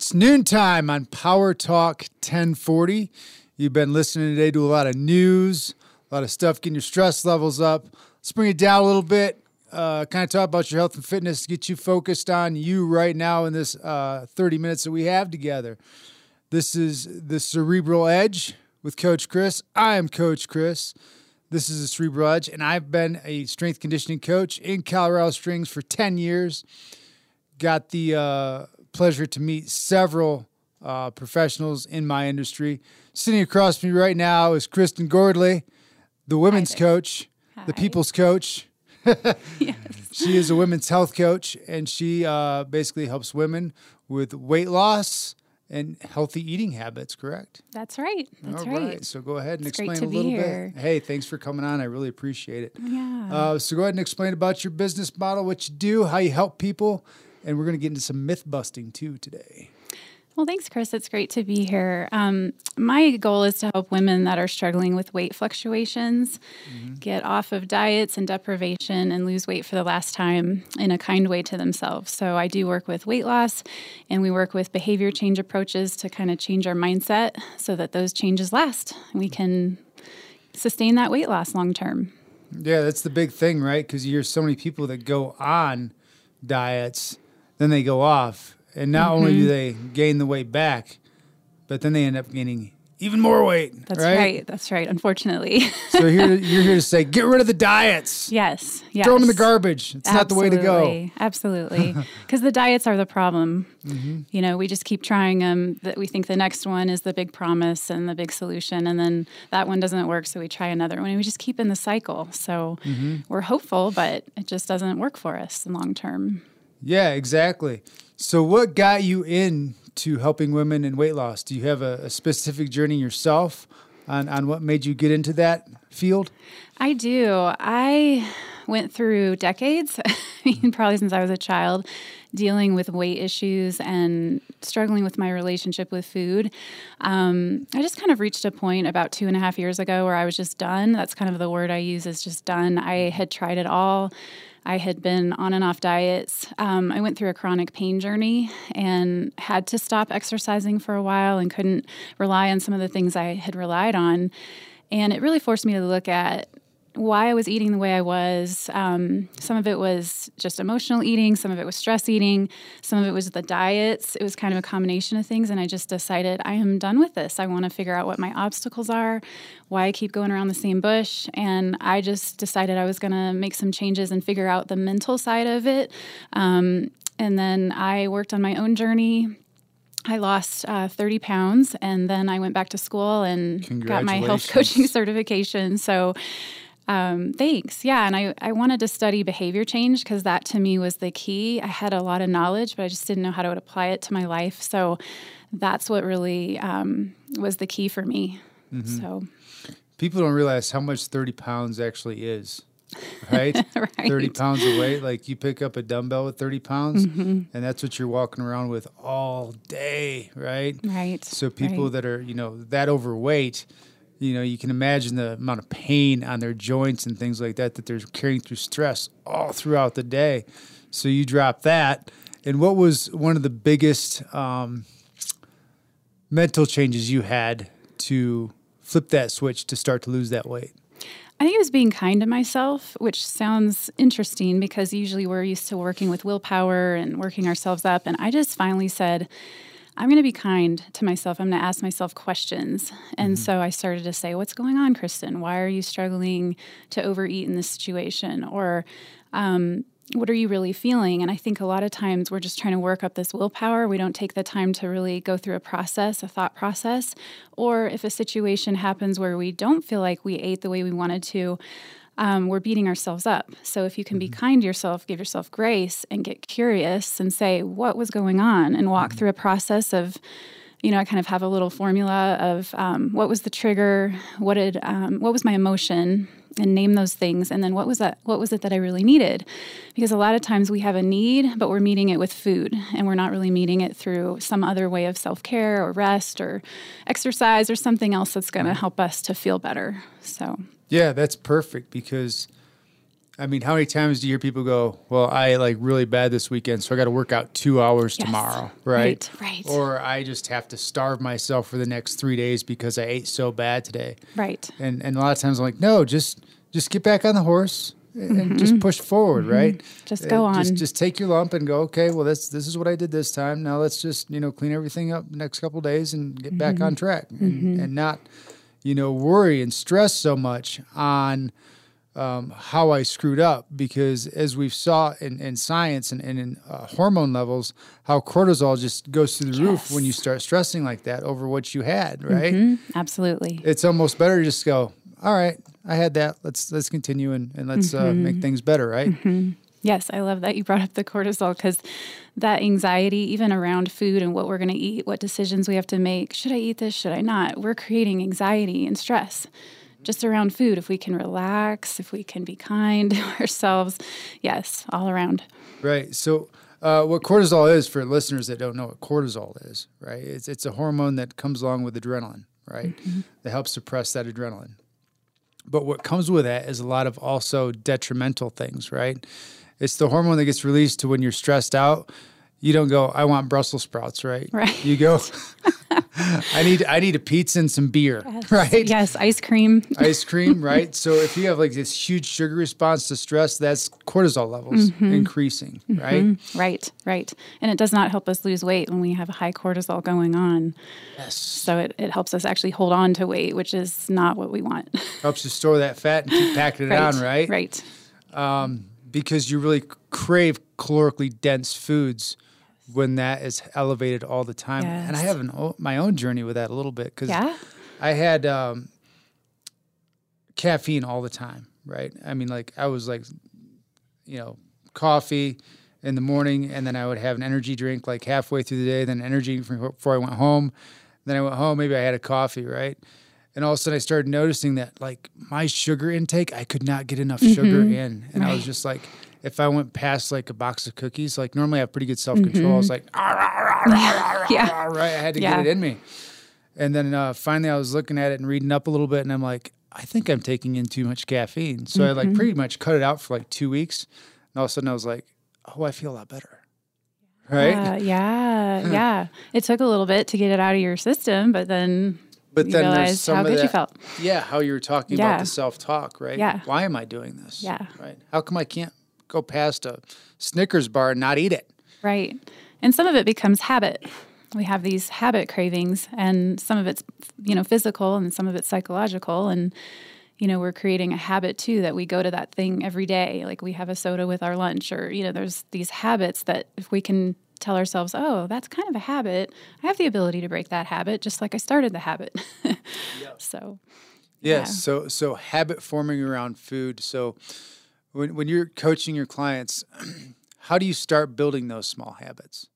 It's noontime on Power Talk 1040. You've been listening today to a lot of news, a lot of stuff getting your stress levels up. Let's bring it down a little bit, kind of talk about your health and fitness, get you focused on you right now in this 30 minutes that we have together. This is the Cerebral Edge with Coach Chris. I am Coach Chris. This is the Cerebral Edge, and I've been a strength conditioning coach in Colorado Springs for 10 years. Got the pleasure to meet several professionals in my industry. Sitting across from me right now is Kristen Gordley, the women's coach, the people's coach. Yes. She is a women's health coach, and she basically helps women with weight loss and healthy eating habits, correct? That's right. That's All right. So go ahead and It's explain great a to little be here. bit. Hey, thanks for coming on. I really appreciate it. Yeah. So go ahead and explain about your business model, what you do, how you help people, and we're going to get into some myth busting too today. Well, thanks, Chris. It's great to be here. My goal is to help women that are struggling with weight fluctuations get off of diets and deprivation and lose weight for the last time in a kind way to themselves. So I do work with weight loss, and we work with behavior change approaches to kind of change our mindset so that those changes last. We can sustain that weight loss long term. Yeah, that's the big thing, right? Because you hear so many people that go on diets, then they go off. And not only do they gain the weight back, but then they end up gaining even more weight. That's right. That's right. Unfortunately. So you're here to say, get rid of the diets. Yes. Throw them in the garbage. It's not the way to go. Absolutely. Because the diets are the problem. You know, we just keep trying them. We think the next one is the big promise and the big solution. And then that one doesn't work. So we try another one. And we just keep in the cycle. So we're hopeful, but it just doesn't work for us in long term. Yeah, exactly. So what got you into helping women in weight loss? Do you have a specific journey yourself on what made you get into that field? I do. I went through decades, probably since I was a child, dealing with weight issues and struggling with my relationship with food. I just kind of reached a point about 2.5 years ago where I was just done. That's kind of the word I use, is just done. I had tried it all. I had been on and off diets. I went through a chronic pain journey and had to stop exercising for a while and couldn't rely on some of the things I had relied on. And it really forced me to look at why I was eating the way I was. Some of it was just emotional eating. Some of it was stress eating. Some of it was the diets. It was kind of a combination of things. And I just decided I am done with this. I want to figure out what my obstacles are, why I keep going around the same bush. And I just decided I was going to make some changes and figure out the mental side of it. And then I worked on my own journey. I lost 30 pounds, and then I went back to school and got my health coaching certification. So thanks. Yeah. And I wanted to study behavior change because that to me was the key. I had a lot of knowledge, but I just didn't know how to apply it to my life. So that's what really was the key for me. So people don't realize how much 30 pounds actually is, right? Right. 30 pounds of weight. Like you pick up a dumbbell with 30 pounds and that's what you're walking around with all day, right? Right. So people that are, that overweight, you can imagine the amount of pain on their joints and things like that they're carrying through stress all throughout the day. So you drop that. And what was one of the biggest mental changes you had to flip that switch to start to lose that weight? I think it was being kind to myself, which sounds interesting because usually we're used to working with willpower and working ourselves up. And I just finally said, I'm going to be kind to myself. I'm going to ask myself questions. And so I started to say, what's going on, Kristen? Why are you struggling to overeat in this situation? Or what are you really feeling? And I think a lot of times we're just trying to work up this willpower. We don't take the time to really go through a thought process. Or if a situation happens where we don't feel like we ate the way we wanted to, we're beating ourselves up. So if you can be kind to yourself, give yourself grace and get curious and say, what was going on? And walk through a process of, I kind of have a little formula of what was the trigger, what was my emotion, and name those things. And then what was it that I really needed? Because a lot of times we have a need, but we're meeting it with food, and we're not really meeting it through some other way of self-care or rest or exercise or something else that's going to help us to feel better. So. Yeah, that's perfect because I mean, how many times do you hear people go, well, I like really bad this weekend, so I got to work out 2 hours tomorrow, right? Right. Or I just have to starve myself for the next 3 days because I ate so bad today. Right. And a lot of times I'm like, no, just get back on the horse and just push forward, right? Just go on. Just take your lump and go, okay, well, this is what I did this time. Now let's just, clean everything up the next couple of days and get back on track and not, worry and stress so much on how I screwed up, because as we've saw in science and in hormone levels, how cortisol just goes through the roof when you start stressing like that over what you had, right? Absolutely. It's almost better to just go, all right, I had that. Let's continue and let's make things better, right? Yes, I love that you brought up the cortisol, because that anxiety, even around food and what we're going to eat, what decisions we have to make, should I eat this, should I not? We're creating anxiety and stress just around food. If we can relax, if we can be kind to ourselves, yes, all around. Right. So what cortisol is, for listeners that don't know what cortisol is, right? It's a hormone that comes along with adrenaline, right? That helps suppress that adrenaline. But what comes with that is a lot of also detrimental things, right? It's the hormone that gets released to when you're stressed out. You don't go, I want Brussels sprouts, right? Right. You go, I need a pizza and some beer, right? Yes, ice cream. Ice cream, right? So if you have like this huge sugar response to stress, that's cortisol levels increasing, right? Right. And it does not help us lose weight when we have a high cortisol going on. Yes. So it helps us actually hold on to weight, which is not what we want. Helps you store that fat and keep packing it on, right? Right. Because you really crave calorically dense foods when that is elevated all the time. Yes. And I have my own journey with that a little bit, because I had caffeine all the time, right? I mean, like I was like, coffee in the morning, and then I would have an energy drink like halfway through the day, then energy before I went home. Then I went home, maybe I had a coffee, right? And all of a sudden I started noticing that like my sugar intake, I could not get enough sugar in. And I was just like, if I went past like a box of cookies, like normally I have pretty good self-control. I was like, right? I had to get it in me. And then finally I was looking at it and reading up a little bit, and I'm like, I think I'm taking in too much caffeine. So I like pretty much cut it out for like 2 weeks. And all of a sudden I was like, oh, I feel a lot better. Right? Yeah. It took a little bit to get it out of your system, but then you realized how good you felt. Yeah, how you were talking about the self-talk, right? Yeah. Why am I doing this? Yeah. Right. How come I can't go past a Snickers bar and not eat it? Right. And some of it becomes habit. We have these habit cravings, and some of it's, physical, and some of it's psychological. And, we're creating a habit too, that we go to that thing every day. Like we have a soda with our lunch, or, there's these habits that if we can tell ourselves, oh, that's kind of a habit, I have the ability to break that habit, just like I started the habit. So, yes. Yeah. So habit forming around food. So when you're coaching your clients, how do you start building those small habits?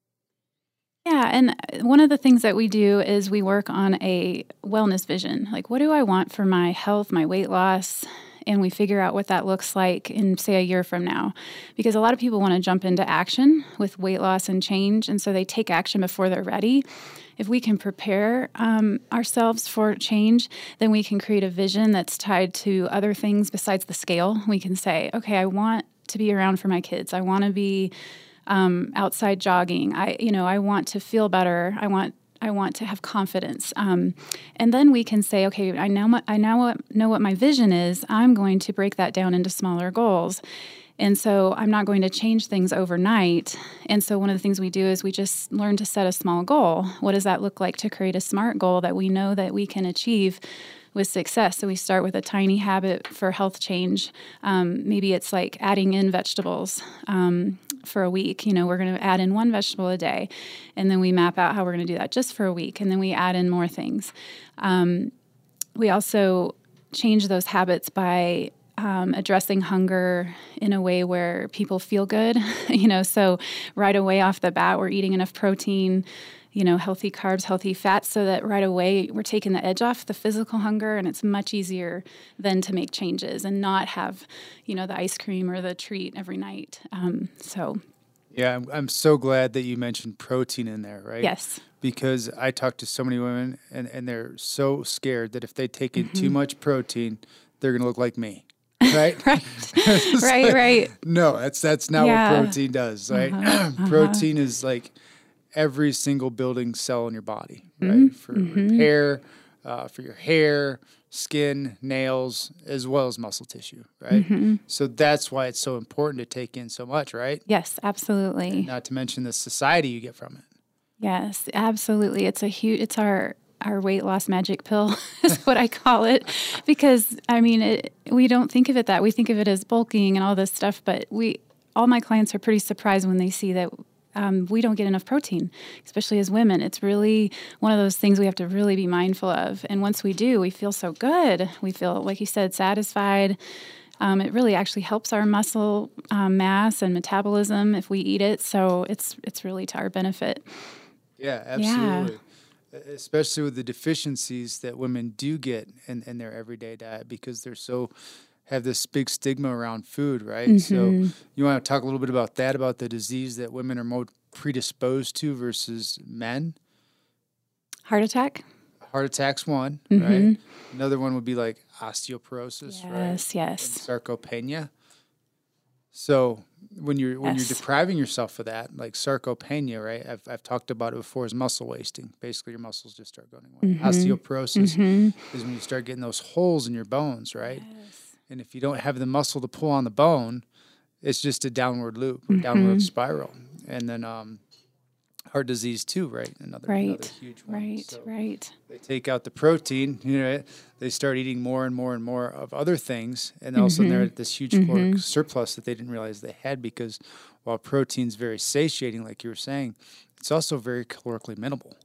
Yeah, and one of the things that we do is we work on a wellness vision. Like, what do I want for my health, my weight loss? And we figure out what that looks like in, say, a year from now. Because a lot of people want to jump into action with weight loss and change, and so they take action before they're ready. If we can prepare ourselves for change, then we can create a vision that's tied to other things besides the scale. We can say, okay, I want to be around for my kids. I want to be outside jogging. I want to feel better. I want to have confidence. And then we can say, okay, I now know what my vision is. I'm going to break that down into smaller goals. And so I'm not going to change things overnight. And so one of the things we do is we just learn to set a small goal. What does that look like to create a SMART goal that we know that we can achieve with success? So we start with a tiny habit for health change. Maybe it's like adding in vegetables for a week. We're going to add in one vegetable a day, and then we map out how we're going to do that just for a week, and then we add in more things. We also change those habits by addressing hunger in a way where people feel good. So right away off the bat, we're eating enough protein, healthy carbs, healthy fats, so that right away we're taking the edge off the physical hunger, and it's much easier then to make changes and not have, the ice cream or the treat every night. Yeah, I'm so glad that you mentioned protein in there, right? Yes. Because I talk to so many women, and they're so scared that if they take in too much protein, they're going to look like me. right? Right. No, that's not what protein does, right? Protein is like every single building cell in your body, right? For repair, for your hair, skin, nails, as well as muscle tissue, right? So that's why it's so important to take in so much, right? Yes, absolutely. And not to mention the satiety you get from it. Yes, absolutely. It's our weight loss magic pill is what I call it, because I mean, we don't think of it that. We think of it as bulking and all this stuff, but all my clients are pretty surprised when they see that we don't get enough protein, especially as women. It's really one of those things we have to really be mindful of. And once we do, we feel so good. We feel, like you said, satisfied. It really actually helps our muscle mass and metabolism if we eat it. So it's really to our benefit. Yeah, absolutely. Yeah. Especially with the deficiencies that women do get in their everyday diet, because they're have this big stigma around food, right? So you want to talk a little bit about that, about the disease that women are more predisposed to versus men? Heart attack. Heart attack's one, right? Another one would be like osteoporosis, right? Yes. And sarcopenia. So when you're depriving yourself of that, like sarcopenia, right? I've talked about it before as muscle wasting. Basically, your muscles just start going away. Osteoporosis is when you start getting those holes in your bones, right? Yes. And if you don't have the muscle to pull on the bone, it's just a downward loop, or downward spiral. And then heart disease too, right? Another huge one. Right. They take out the protein, they start eating more and more and more of other things, and all of a sudden they're at this huge caloric surplus that they didn't realize they had, because while protein's very satiating, like you were saying, it's also very calorically minimal.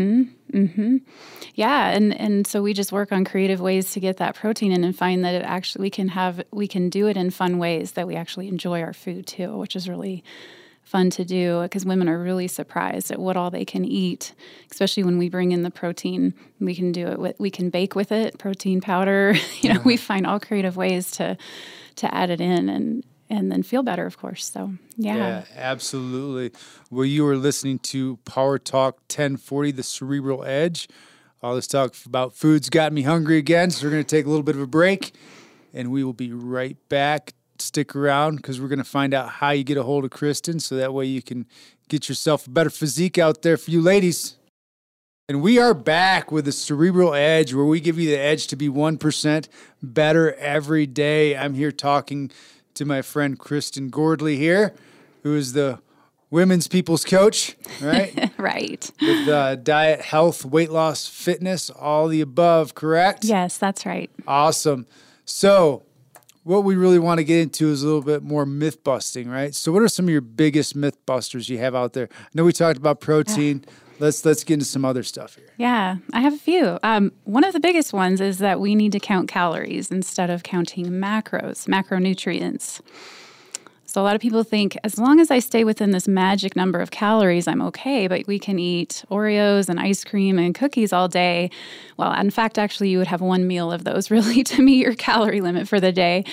Yeah, and so we just work on creative ways to get that protein in, and find that it actually we can do it in fun ways that we actually enjoy our food too, which is really fun to do, because women are really surprised at what all they can eat, especially when we bring in the protein. We can do it we can bake with it, protein powder. We find all creative ways to add it in and then feel better, of course. So, yeah, absolutely. Well, you were listening to Power Talk 1040, The Cerebral Edge. All this talk about food's got me hungry again, so we're going to take a little bit of a break, and we will be right back. Stick around, because we're going to find out how you get a hold of Kristen, so that way you can get yourself a better physique out there for you ladies. And we are back with the Cerebral Edge, where we give you the edge to be 1% better every day. I'm here talking to my friend Kristen Gordley here, who is the women's people's coach, right? Right. With diet, health, weight loss, fitness, all the above, correct? Yes, that's right. Awesome. So what we really want to get into is a little bit more myth busting, right? So what are some of your biggest myth busters you have out there? I know we talked about protein. Let's get into some other stuff here. Yeah, I have a few. One of the biggest ones is that we need to count calories instead of counting macronutrients. So a lot of people think, as long as I stay within this magic number of calories, I'm okay, but we can eat Oreos and ice cream and cookies all day. Well, in fact, actually, you would have one meal of those really to meet your calorie limit for the day.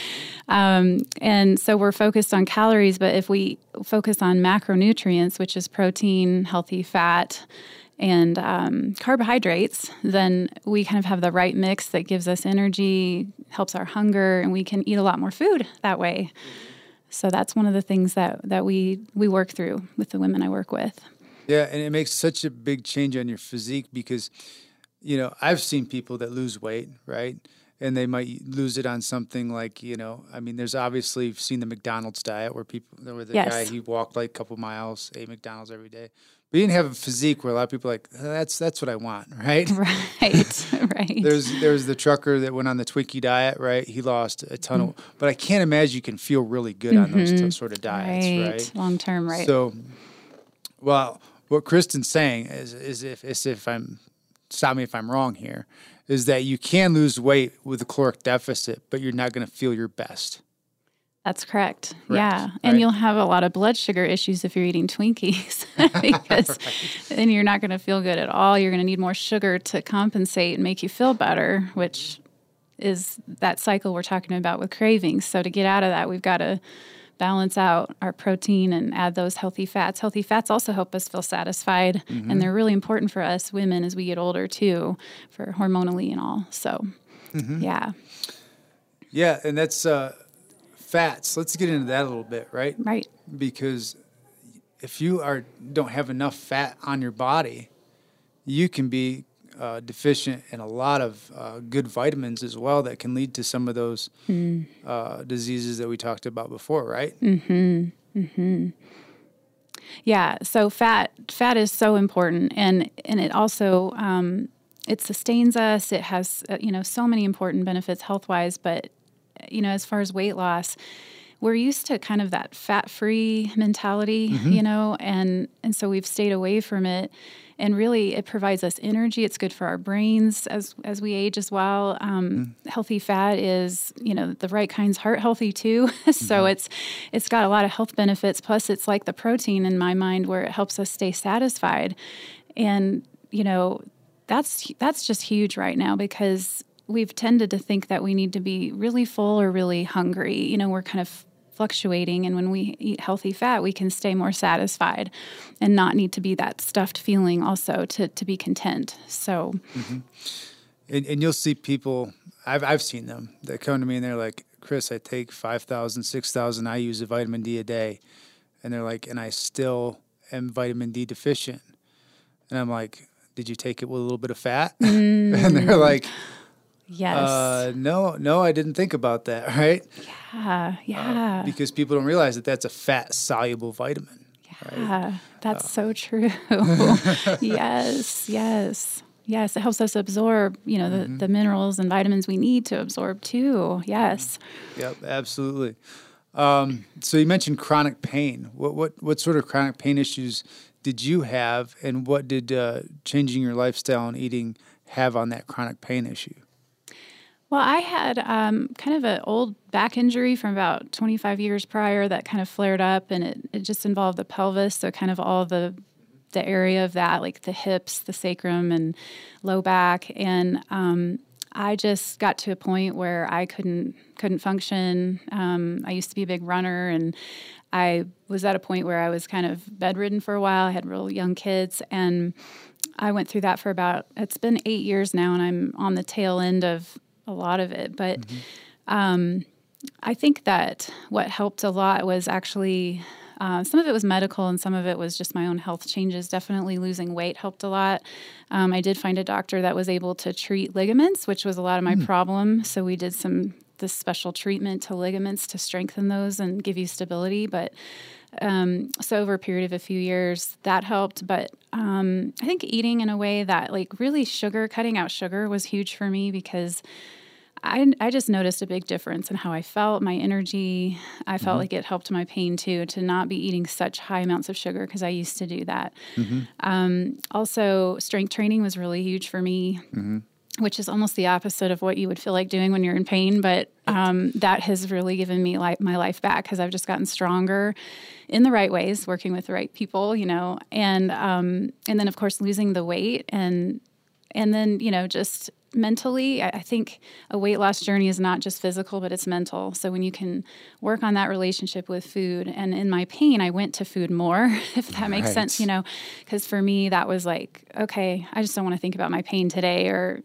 And so we're focused on calories, but if we focus on macronutrients, which is protein, healthy fat, and carbohydrates, then we kind of have the right mix that gives us energy, helps our hunger, and we can eat a lot more food that way. So that's one of the things that we work through with the women I work with. Yeah, and it makes such a big change on your physique, because, I've seen people that lose weight, right? And they might lose it on something like, there's obviously, you've seen the McDonald's diet where guy, he walked like a couple miles, ate McDonald's every day. But he didn't have a physique where a lot of people are like, that's what I want, right? Right. There's the trucker that went on the Twinkie diet, right? He lost a ton of, but I can't imagine you can feel really good on those sort of diets, right? Long term, right? So, well, what Kristen's saying is if I'm, stop me if I'm wrong here, is that you can lose weight with a caloric deficit, but you're not going to feel your best. That's correct. Yeah. And you'll have a lot of blood sugar issues if you're eating Twinkies because then you're not going to feel good at all. You're going to need more sugar to compensate and make you feel better, which is that cycle we're talking about with cravings. So to get out of that, we've got to balance out our protein and add those healthy fats. Healthy fats also help us feel satisfied, and they're really important for us women as we get older too, for hormonally and all. So, yeah. Yeah, and that's fats. Let's get into that a little bit, right? Right. Because if you don't have enough fat on your body, you can be deficient in a lot of good vitamins as well that can lead to some of those diseases that we talked about before, right? Yeah. So fat is so important, and it also it sustains us. It has so many important benefits health wise, but as far as weight loss, we're used to kind of that fat-free mentality, and so we've stayed away from it. And really, it provides us energy. It's good for our brains as we age as well. Healthy fat is, the right kind's heart healthy too. So it's got a lot of health benefits. Plus, it's like the protein in my mind, where it helps us stay satisfied. And that's just huge right now, because we've tended to think that we need to be really full or really hungry. We're kind of fluctuating, and when we eat healthy fat, we can stay more satisfied and not need to be that stuffed feeling also to be content. So, and you'll see people, I've seen them that come to me and they're like, Chris, I take 5,000, 6,000 IUs of vitamin D a day, and they're like, and I still am vitamin D deficient. And I'm like, did you take it with a little bit of fat? And they're like, yes. No, I didn't think about that, right? Yeah. Because people don't realize that that's a fat-soluble vitamin. Yeah, right? That's so true. Yes. It helps us absorb, the minerals and vitamins we need to absorb too. Yes. Yep, absolutely. So you mentioned chronic pain. What sort of chronic pain issues did you have, and what did changing your lifestyle and eating have on that chronic pain issue? Well, I had kind of an old back injury from about 25 years prior that kind of flared up, and it just involved the pelvis, so kind of all the area of that, like the hips, the sacrum, and low back. And I just got to a point where I couldn't function. I used to be a big runner, and I was at a point where I was kind of bedridden for a while. I had real young kids, and I went through that for it's been 8 years now, and I'm on the tail end of a lot of it. But I think that what helped a lot was actually some of it was medical and some of it was just my own health changes. Definitely losing weight helped a lot. I did find a doctor that was able to treat ligaments, which was a lot of my problem. So we did this special treatment to ligaments to strengthen those and give you stability. But so over a period of a few years, that helped. But I think eating in a way that really cutting out sugar was huge for me, because I just noticed a big difference in how I felt, my energy. I felt like it helped my pain too, to not be eating such high amounts of sugar, because I used to do that. Also, strength training was really huge for me, which is almost the opposite of what you would feel like doing when you're in pain. But that has really given me my life back, because I've just gotten stronger in the right ways, working with the right people, and then of course losing the weight, and then just mentally, I think a weight loss journey is not just physical, but it's mental. So when you can work on that relationship with food, and in my pain, I went to food more, if that makes sense, because for me, that was like, okay, I just don't want to think about my pain today, or,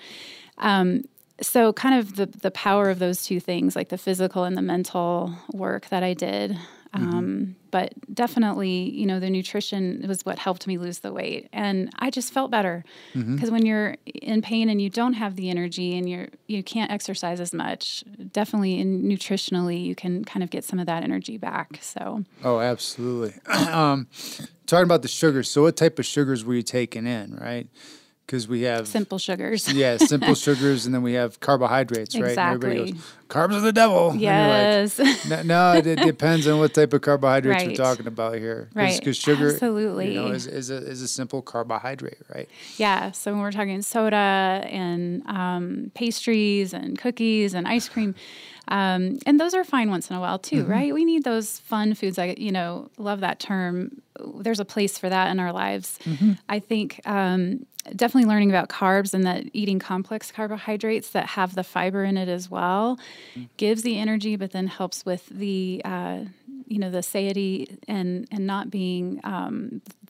so kind of the power of those two things, like the physical and the mental work that I did. But definitely, the nutrition was what helped me lose the weight. And I just felt better, because when you're in pain and you don't have the energy and you can't exercise as much, definitely nutritionally, you can kind of get some of that energy back. So. Oh, absolutely. Talking about the sugars. So what type of sugars were you taking in, right? Because we have simple sugars. Yeah, simple sugars, and then we have carbohydrates, right? Exactly. And everybody goes, carbs are the devil. Yes. And you're like, no, it depends on what type of carbohydrates Right. we're talking about here. Right. Because sugar, absolutely, is a simple carbohydrate, right? Yeah. So when we're talking soda and pastries and cookies and ice cream, and those are fine once in a while too, right? We need those fun foods. I love that term. There's a place for that in our lives. I think definitely learning about carbs, and that eating complex carbohydrates that have the fiber in it as well gives the energy, but then helps with the the satiety and not being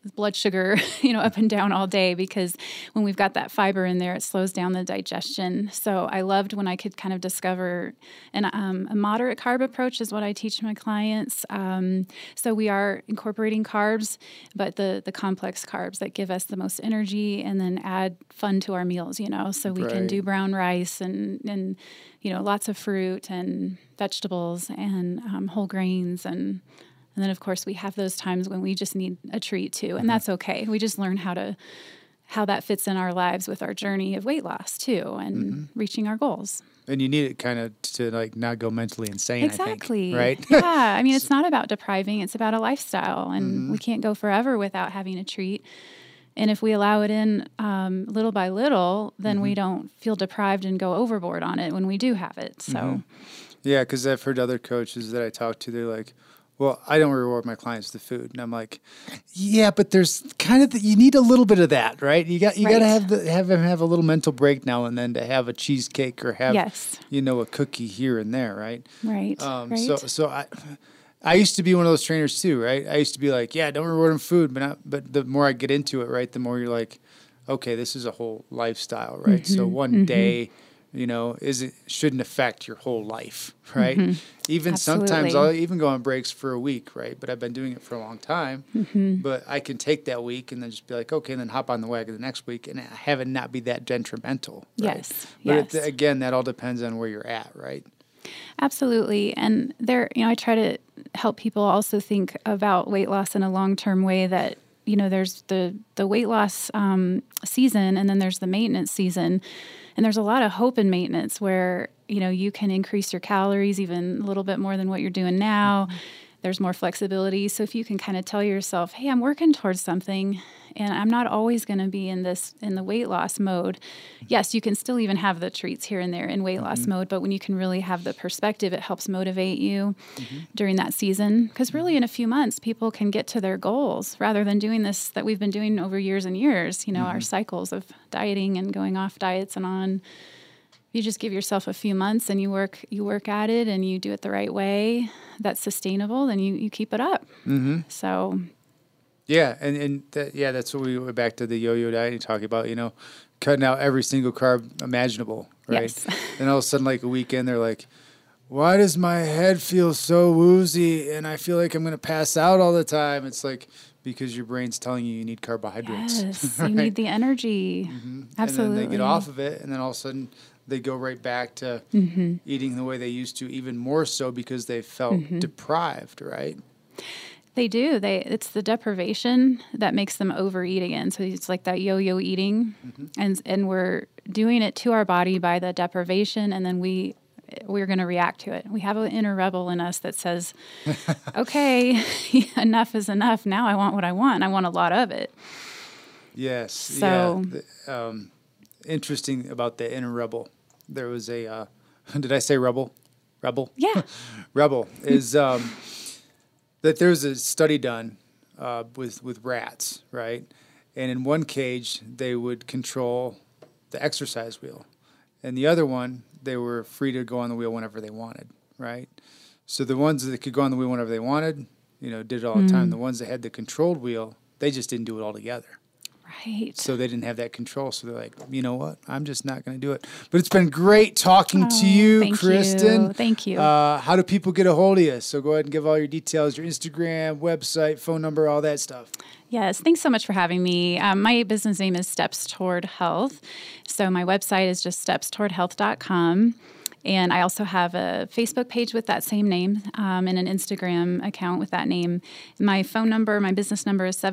blood sugar, up and down all day, because when we've got that fiber in there, it slows down the digestion. So I loved when I could kind of discover a moderate carb approach is what I teach my clients. So we are incorporating carbs, but the complex carbs that give us the most energy, and then add fun to our meals, so we can do brown rice and lots of fruit and vegetables and whole grains. And then, of course, we have those times when we just need a treat too, and that's okay. We just learn how that fits in our lives with our journey of weight loss too, and reaching our goals. And you need it kind of to not go mentally insane, exactly. I think, right? Yeah. I mean, it's not about depriving. It's about a lifestyle, and we can't go forever without having a treat. And if we allow it in little by little, then we don't feel deprived and go overboard on it when we do have it. So, yeah, because I've heard other coaches that I talk to, they're like, well, I don't reward my clients with food. And I'm like, yeah, but there's kind of you need a little bit of that, right? You got to have them have a little mental break now and then to have a cheesecake or have a cookie here and there, right? Right. So I used to be one of those trainers too, right? I used to be like, yeah, don't reward them food, but the more I get into it, right, the more you're like, okay, this is a whole lifestyle, right? So one day, shouldn't affect your whole life, right? Even Absolutely. Sometimes I'll even go on breaks for a week, right? But I've been doing it for a long time. But I can take that week and then just be like, okay, and then hop on the wagon the next week and have it not be that detrimental. Right? Yes. But again, that all depends on where you're at, right? Absolutely. And I try to help people also think about weight loss in a long-term way that, there's the weight loss season, and then there's the maintenance season. And there's a lot of hope in maintenance where, you can increase your calories even a little bit more than what you're doing now. There's more flexibility. So if you can kind of tell yourself, hey, I'm working towards something and I'm not always going to be in the weight loss mode. Yes, you can still even have the treats here and there in weight loss mode, but when you can really have the perspective, it helps motivate you during that season. Because really in a few months, people can get to their goals rather than doing this that we've been doing over years and years, our cycles of dieting and going off diets and on. You just give yourself a few months and you work at it and you do it the right way that's sustainable, then you keep it up. So yeah, that's what we went back to the yo-yo diet and talking about, cutting out every single carb imaginable, right? Yes. And all of a sudden, like a weekend, they're like, why does my head feel so woozy and I feel like I'm going to pass out all the time? It's like, because your brain's telling you need carbohydrates. Yes, right? You need the energy. Absolutely. And then they get off of it, and then all of a sudden they go right back to eating the way they used to, even more so because they felt deprived, right? They do. It's the deprivation that makes them overeat again. So it's like that yo-yo eating, and we're doing it to our body by the deprivation, and then we're going to react to it. We have an inner rebel in us that says, okay, enough is enough. Now I want what I want. I want a lot of it. Yes. So, interesting about the inner rebel. There was a, did I say rebel? Rebel? Yeah. Rebel is that there's a study done with rats, right? And in one cage, they would control the exercise wheel. And the other one, they were free to go on the wheel whenever they wanted, right? So the ones that could go on the wheel whenever they wanted, did it all the time. The ones that had the controlled wheel, they just didn't do it all together. Right. So they didn't have that control. So they're like, you know what? I'm just not going to do it. But it's been great talking to you, Kristen. Thank you. How do people get a hold of you? So go ahead and give all your details, your Instagram, website, phone number, all that stuff. Yes, thanks so much for having me. My business name is Steps Toward Health. So my website is just stepstowardhealth.com. And I also have a Facebook page with that same name and an Instagram account with that name. My phone number, my business number is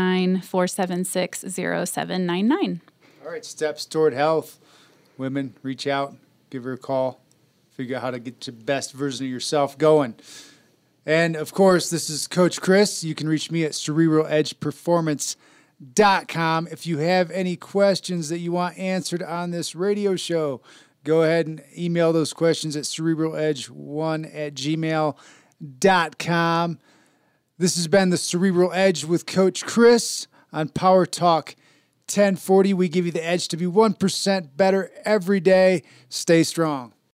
719-476-0799. All right, Steps Toward Health. Women, reach out, give her a call, figure out how to get the best version of yourself going. And, of course, this is Coach Chris. You can reach me at CerebralEdgePerformance.com. If you have any questions that you want answered on this radio show, go ahead and email those questions at cerebraledge1@gmail.com. This has been the Cerebral Edge with Coach Chris on Power Talk 1040. We give you the edge to be 1% better every day. Stay strong.